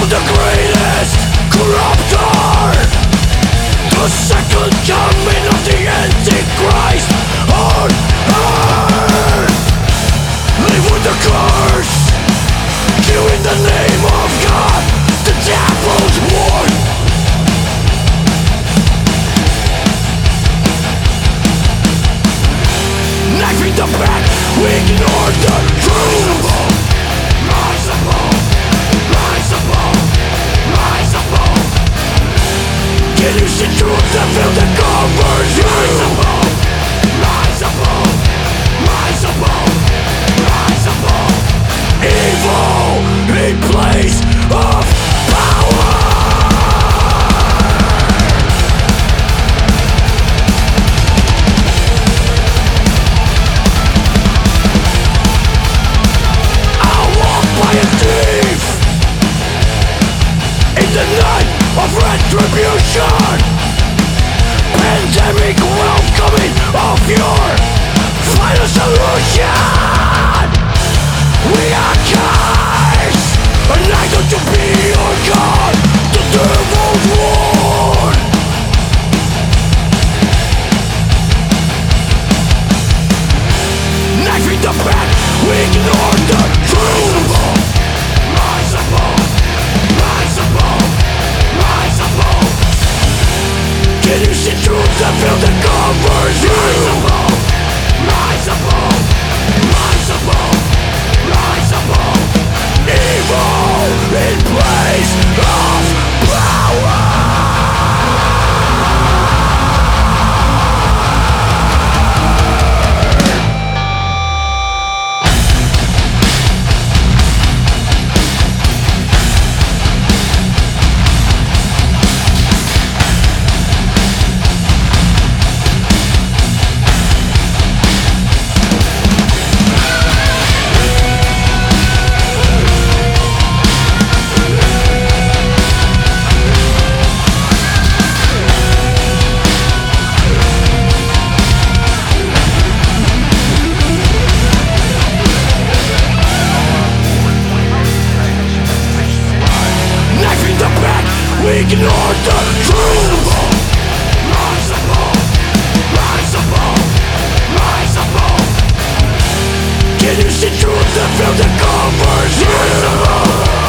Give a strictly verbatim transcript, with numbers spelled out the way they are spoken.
the greatest corruptor, the second coming of the Antichrist on earth. Live with the curse, kill in the name of God, the devil's war. Knife in the back, we ignore the truth. Rise above, rise above, rise above. Can you see truth that feel that covers you? Rise above, rise above, rise above, rise above. Evil in place of power. The night of retribution, pandemic welcoming of your final solution. We are guys, and I got to be your God, the devil's war. Knife in the back, we ignore the truth. Rise above, rise above, rise above. Can you see truth that feel that covers you? Rise above, rise above, rise above, rise above. Evil in place of power. Ignore the truth. Rise above, rise above, rise above. Can you see truth that feel that covers you? Rise above.